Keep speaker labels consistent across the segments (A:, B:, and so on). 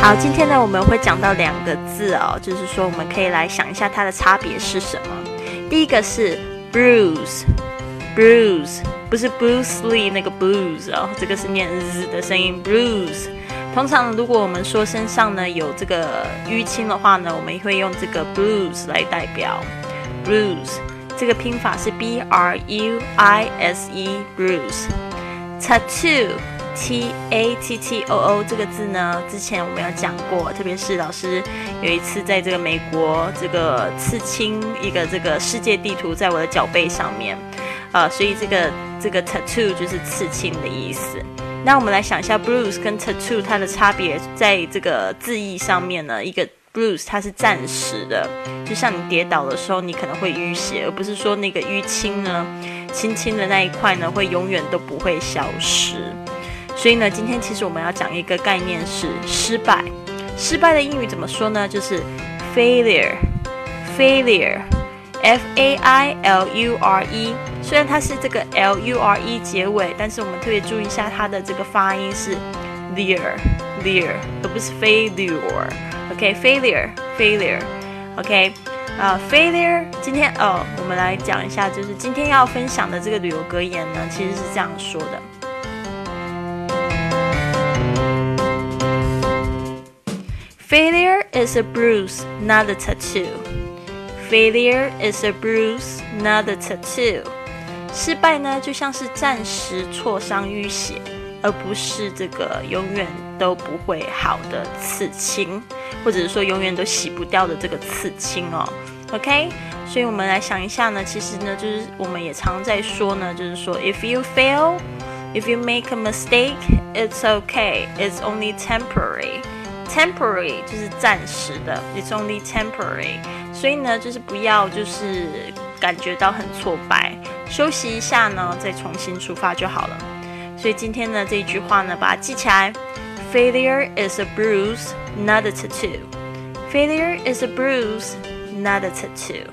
A: 好，今天呢我们会讲到2个字哦，就是说我们可以来想一下它的差别是什么。第一个是 bruise， 不是 Bruce Lee 那个 blues 哦，这个是念 z 的声音 bruise。通常如果我们说身上呢有这个淤青的话呢，我们会用这个 bruise 来代表 bruise， 这个拼法是 B-R-U-I-S-E bruise。 tattoo T-A-T-T-O-O 这个字呢，之前我们有讲过，特别是老师有一次在这个美国这个刺青一个这个世界地图在我的脚背上面，所以这个 tattoo 就是刺青的意思。那我们来想一下 bruise 跟 tattoo 它的差别，在这个字义上面呢，一个 bruise 它是暂时的，就像你跌倒的时候你可能会淤血，而不是说那个淤青呢轻轻的那一块呢会永远都不会消失。所以呢，今天其实我们要讲一个概念是失败。失败的英语怎么说呢？就是 failure F-A-I-L-U-R-E。 虽然它是这个 L-U-R-E 结尾，但是我们特别注意一下它的这个发音是 lear， 而不是 failure。 OK， failure OK， failure。 今天我们来讲一下，就是今天要分享的这个旅游格言呢，其实是这样说的。Failure is a bruise, not a tattoo. Failure is a bruise, not a tattoo. 失败呢，就像是暂时挫伤淤血，而不是这个永远都不会好的刺青，或者是说永远都洗不掉的这个刺青哦。OK， 所以我们来想一下呢，其实呢，就是我们也常在说呢，就是说 if you fail, if you make a mistake, it's okay, it's only temporary.Temporary 就是暂时的 ，It's only temporary。所以呢，就是不要就是感觉到很挫败，休息一下呢，再重新出发就好了。所以今天呢这一句话呢，把它记起来 ：Failure is a bruise, not a tattoo. Failure is a bruise, not a tattoo.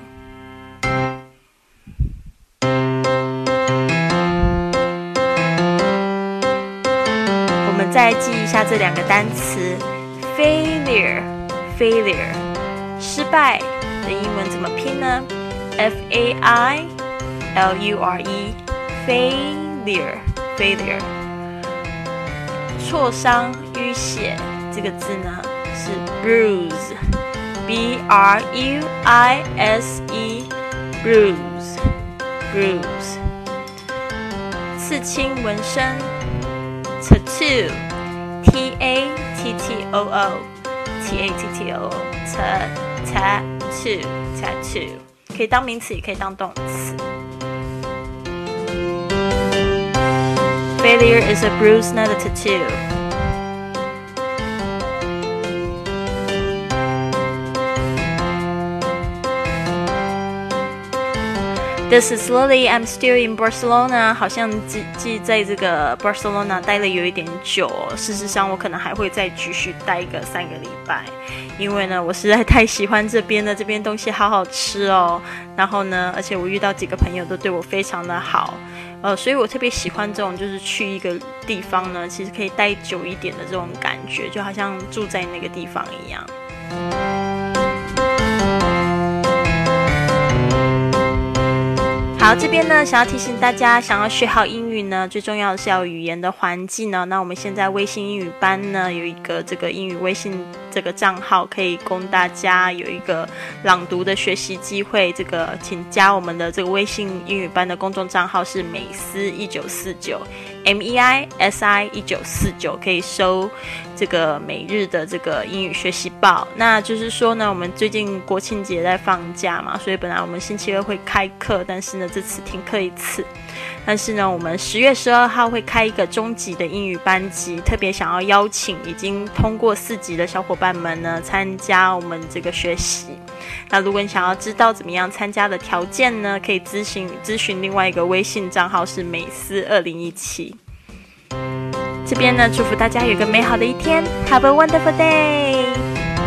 A: 我们再记一下这2个单词。Failure 失败的英文怎么拼呢？ F-A-I-L-U-R-E failure 挫伤淤血这个字呢是 bruise B-R-U-I-S-E bruise 刺青纹身 tattoo T-A-T-T-O-O tattoo 可以当名词也可以当动词。 Failure is a bruise, not a tattoo. This is Lily. I'm still in Barcelona. 好像在这个 Barcelona 待了有一点久哦。事实上，我可能还会再继续待个3个礼拜，因为呢，我实在太喜欢这边了。这边东西好好吃哦。然后呢，而且我遇到几个朋友都对我非常的好，所以我特别喜欢这种，就是去一个地方呢，其实可以待久一点的这种感觉，就好像住在那个地方一样。好，这边呢想要提醒大家，想要学好英语呢，最重要的是要有语言的环境呢。那我们现在微信英语班呢有一个这个英语微信这个账号，可以供大家有一个朗读的学习机会。这个请加我们的这个微信英语班的公众账号是美思1949 MEISI 1949，可以收这个每日的这个英语学习报。那就是说呢，我们最近国庆节在放假嘛，所以本来我们星期2会开课，但是呢这次停课1次。但是呢，我们10月12号会开一个中级的英语班级，特别想要邀请已经通过4级的小伙伴们呢参加我们这个学习。那如果你想要知道怎么样参加的条件呢，可以咨询另外一个微信账号是美思2017。这边呢，祝福大家有一个美好的一天 ，Have a wonderful day。